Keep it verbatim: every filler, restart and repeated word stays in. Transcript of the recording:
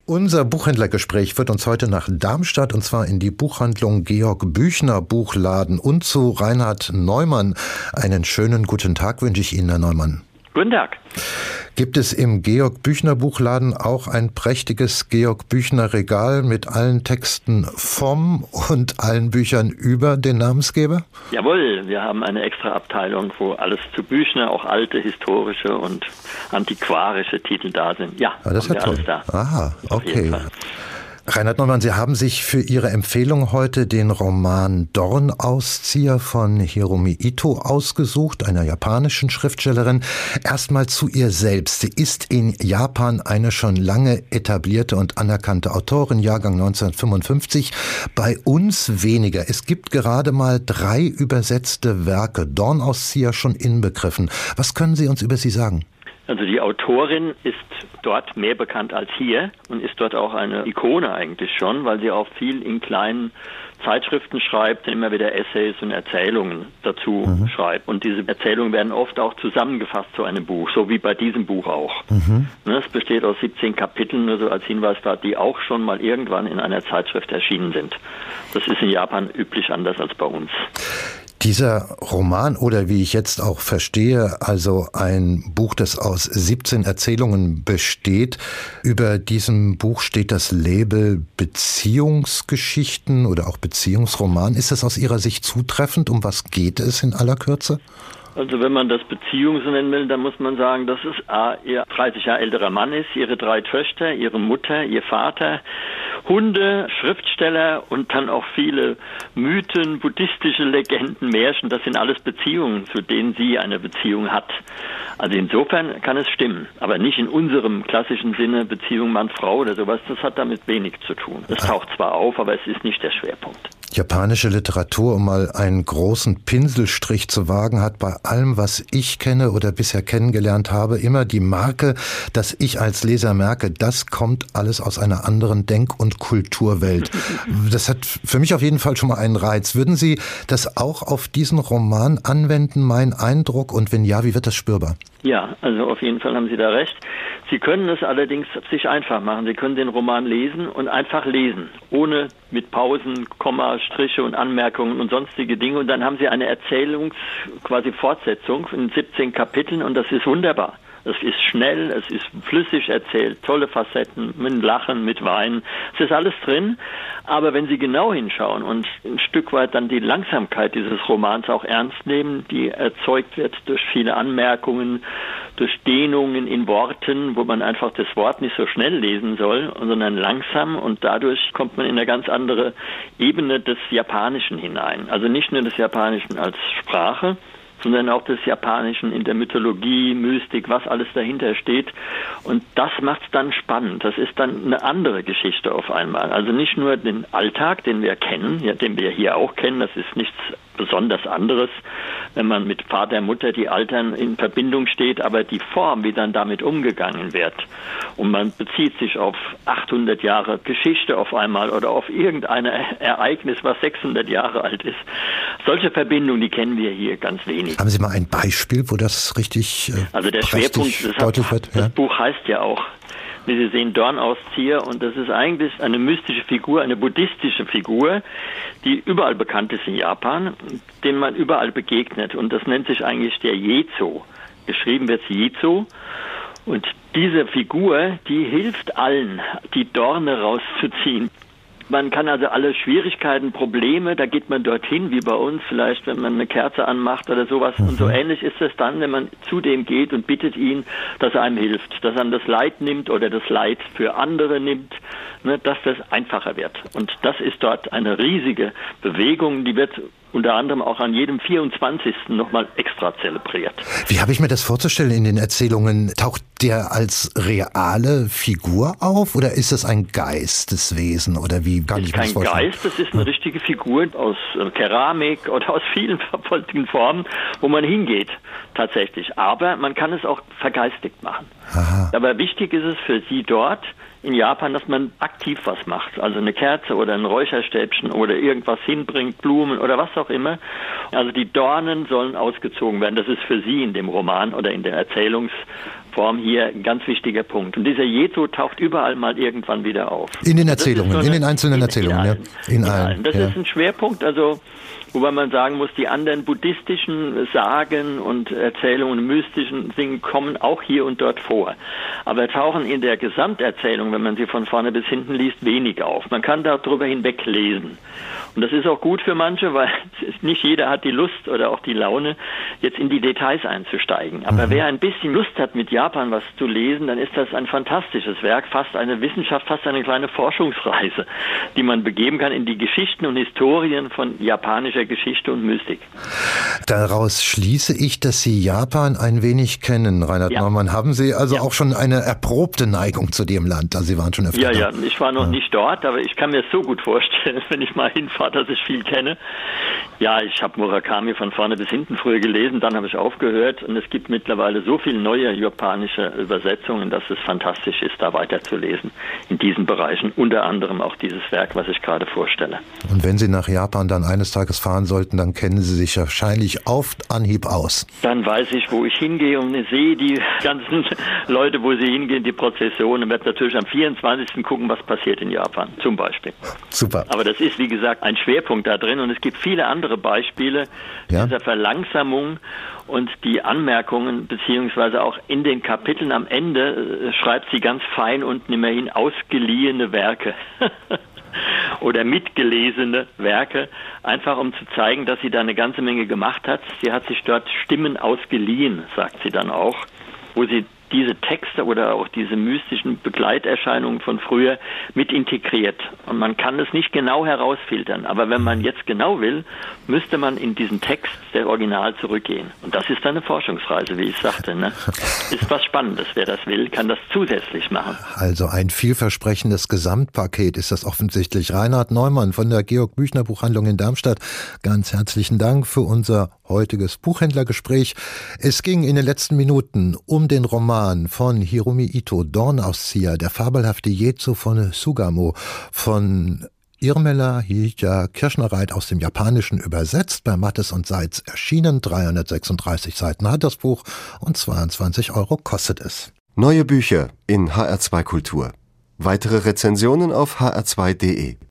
Unser Buchhändlergespräch führt uns heute nach Darmstadt und zwar in die Buchhandlung Georg Büchner Buchladen und zu Reinhard Neumann. Einen schönen guten Tag wünsche ich Ihnen, Herr Neumann. Guten Tag. Gibt es im Georg Büchner Buchladen auch ein prächtiges Georg Büchner Regal mit allen Texten vom und allen Büchern über den Namensgeber? Jawohl, wir haben eine extra Abteilung, wo alles zu Büchner, auch alte, historische und antiquarische Titel da sind. Ja, ah, das ist ja toll. Alles da. Aha, okay. Reinhard Neumann, Sie haben sich für Ihre Empfehlung heute den Roman Dornauszieher von Hiromi Ito ausgesucht, einer japanischen Schriftstellerin. Erstmal zu ihr selbst. Sie ist in Japan eine schon lange etablierte und anerkannte Autorin, Jahrgang neunzehnhundertfünfundfünfzig. Bei uns weniger. Es gibt gerade mal drei übersetzte Werke, Dornauszieher schon inbegriffen. Was können Sie uns über sie sagen? Also die Autorin ist dort mehr bekannt als hier und ist dort auch eine Ikone eigentlich schon, weil sie auch viel in kleinen Zeitschriften schreibt, immer wieder Essays und Erzählungen dazu mhm. schreibt. Und diese Erzählungen werden oft auch zusammengefasst zu einem Buch, so wie bei diesem Buch auch. Mhm. Es besteht aus siebzehn Kapiteln, nur so als Hinweis, die auch schon mal irgendwann in einer Zeitschrift erschienen sind. Das ist in Japan üblich anders als bei uns. Dieser Roman, oder wie ich jetzt auch verstehe, also ein Buch, das aus siebzehn Erzählungen besteht. Über diesem Buch steht das Label Beziehungsgeschichten oder auch Beziehungsroman. Ist das aus Ihrer Sicht zutreffend? Um was geht es in aller Kürze? Also wenn man das Beziehung so nennen will, dann muss man sagen, dass es A, ihr dreißig Jahre älterer Mann ist, ihre drei Töchter, ihre Mutter, ihr Vater, Hunde, Schriftsteller und dann auch viele Mythen, buddhistische Legenden, Märchen, das sind alles Beziehungen, zu denen sie eine Beziehung hat. Also insofern kann es stimmen, aber nicht in unserem klassischen Sinne Beziehung Mann-Frau oder sowas, das hat damit wenig zu tun. Es taucht zwar auf, aber es ist nicht der Schwerpunkt. Japanische Literatur, um mal einen großen Pinselstrich zu wagen, hat bei allem, was ich kenne oder bisher kennengelernt habe, immer die Marke, dass ich als Leser merke, das kommt alles aus einer anderen Denk- und Kulturwelt. Das hat für mich auf jeden Fall schon mal einen Reiz. Würden Sie das auch auf diesen Roman anwenden, mein Eindruck? Und wenn ja, wie wird das spürbar? Ja, also auf jeden Fall haben Sie da recht. Sie können es allerdings sich einfach machen. Sie können den Roman lesen und einfach lesen, ohne mit Pausen, Komma, Striche und Anmerkungen und sonstige Dinge. Und dann haben Sie eine Erzählungs-, quasi Fortsetzung in siebzehn Kapiteln und das ist wunderbar. Es ist schnell, es ist flüssig erzählt, tolle Facetten, mit Lachen, mit Weinen. Es ist alles drin. Aber wenn Sie genau hinschauen und ein Stück weit dann die Langsamkeit dieses Romans auch ernst nehmen, die erzeugt wird durch viele Anmerkungen, durch Dehnungen in Worten, wo man einfach das Wort nicht so schnell lesen soll, sondern langsam, und dadurch kommt man in eine ganz andere Ebene des Japanischen hinein. Also nicht nur des Japanischen als Sprache, sondern auch des Japanischen in der Mythologie, Mystik, was alles dahinter steht. Und das macht es dann spannend. Das ist dann eine andere Geschichte auf einmal. Also nicht nur den Alltag, den wir kennen, ja, den wir hier auch kennen, das ist nichts besonders anderes, wenn man mit Vater, Mutter, die Altern in Verbindung steht, aber die Form, wie dann damit umgegangen wird. Und man bezieht sich auf achthundert Jahre Geschichte auf einmal oder auf irgendein Ereignis, was sechshundert Jahre alt ist. Solche Verbindungen, die kennen wir hier ganz wenig. Haben Sie mal ein Beispiel, wo das richtig äh, Also der Schwerpunkt, das, deutlich wird, das ja? Buch heißt ja auch, wie Sie sehen, Dornauszieher, und das ist eigentlich eine mystische Figur, eine buddhistische Figur, die überall bekannt ist in Japan, den man überall begegnet, und das nennt sich eigentlich der Jezo. Geschrieben wird Jezo, und diese Figur, die hilft allen, die Dorne rauszuziehen. Man kann also alle Schwierigkeiten, Probleme, da geht man dorthin, wie bei uns, vielleicht wenn man eine Kerze anmacht oder sowas. Mhm. Und so ähnlich ist es dann, wenn man zu dem geht und bittet ihn, dass er einem hilft, dass er das Leid nimmt oder das Leid für andere nimmt, ne, dass das einfacher wird. Und das ist dort eine riesige Bewegung, die wird unter anderem auch an jedem vierundzwanzigsten nochmal extra zelebriert. Wie habe ich mir das vorzustellen in den Erzählungen? Taucht der als reale Figur auf oder ist das ein Geisteswesen oder wie kann ich mir das vorstellen? Das ist kein Geist, das ist eine richtige Figur aus Keramik oder aus vielen verfolgten Formen, wo man hingeht tatsächlich. Aber man kann es auch vergeistigt machen. Aha. Aber wichtig ist es für Sie dort in Japan, dass man aktiv was macht. Also eine Kerze oder ein Räucherstäbchen oder irgendwas hinbringt, Blumen oder was auch immer. Also die Dornen sollen ausgezogen werden. Das ist für Sie in dem Roman oder in der Erzählungs Form hier ein ganz wichtiger Punkt. Und dieser Jezo taucht überall mal irgendwann wieder auf. In den Erzählungen, so eine, in den einzelnen in, Erzählungen, in ja. allen. In, in allen. allen. Das ja. ist ein Schwerpunkt, also wobei man sagen muss, die anderen buddhistischen Sagen und Erzählungen, mystischen Dinge kommen auch hier und dort vor. Aber tauchen in der Gesamterzählung, wenn man sie von vorne bis hinten liest, wenig auf. Man kann darüber hinweg lesen. Und das ist auch gut für manche, weil nicht jeder hat die Lust oder auch die Laune, jetzt in die Details einzusteigen. Aber mhm. wer ein bisschen Lust hat, mit Japan was zu lesen, dann ist das ein fantastisches Werk, fast eine Wissenschaft, fast eine kleine Forschungsreise, die man begeben kann in die Geschichten und Historien von japanischer Geschichte und Mystik. Daraus schließe ich, dass Sie Japan ein wenig kennen, Reinhard ja. Neumann. Haben Sie also ja. auch schon eine erprobte Neigung zu dem Land? Also Sie waren schon öfter Ja, da. ja, ich war noch ja. nicht dort, aber ich kann mir so gut vorstellen, wenn ich mal hinfahre, dass ich viel kenne. Ja, ich habe Murakami von vorne bis hinten früher gelesen, dann habe ich aufgehört und es gibt mittlerweile so viele neue japanische Übersetzungen, dass es fantastisch ist, da weiterzulesen in diesen Bereichen, unter anderem auch dieses Werk, was ich gerade vorstelle. Und wenn Sie nach Japan dann eines Tages fahren sollten, dann kennen Sie sich wahrscheinlich auf Anhieb aus. Dann weiß ich, wo ich hingehe und sehe die ganzen Leute, wo sie hingehen, die Prozessionen, und werde natürlich am vierundzwanzigsten gucken, was passiert in Japan, zum Beispiel. Super. Aber das ist, wie gesagt, ein Schwerpunkt da drin und es gibt viele andere Beispiele ja. dieser Verlangsamung und die Anmerkungen, beziehungsweise auch in den Kapiteln am Ende äh, schreibt sie ganz fein unten immerhin ausgeliehene Werke. Oder mitgelesene Werke, einfach um zu zeigen, dass sie da eine ganze Menge gemacht hat. Sie hat sich dort Stimmen ausgeliehen, sagt sie dann auch, wo sie diese Texte oder auch diese mystischen Begleiterscheinungen von früher mit integriert. Und man kann es nicht genau herausfiltern. Aber wenn man jetzt genau will, müsste man in diesen Text der Original zurückgehen. Und das ist eine Forschungsreise, wie ich sagte. Ne? Ist was Spannendes. Wer das will, kann das zusätzlich machen. Also ein vielversprechendes Gesamtpaket ist das offensichtlich. Reinhard Neumann von der Georg Büchner Buchhandlung in Darmstadt. Ganz herzlichen Dank für unser heutiges Buchhändlergespräch. Es ging in den letzten Minuten um den Roman von Hiromi Ito, Dornauszieher, der fabelhafte Jezo von Sugamo, von Irmela Hija Kirschnereit aus dem Japanischen übersetzt, bei Mattes und Seitz erschienen. dreihundertsechsunddreißig Seiten hat das Buch und zweiundzwanzig Euro kostet es. Neue Bücher in H R zwei Kultur. Weitere Rezensionen auf h r zwei punkt de.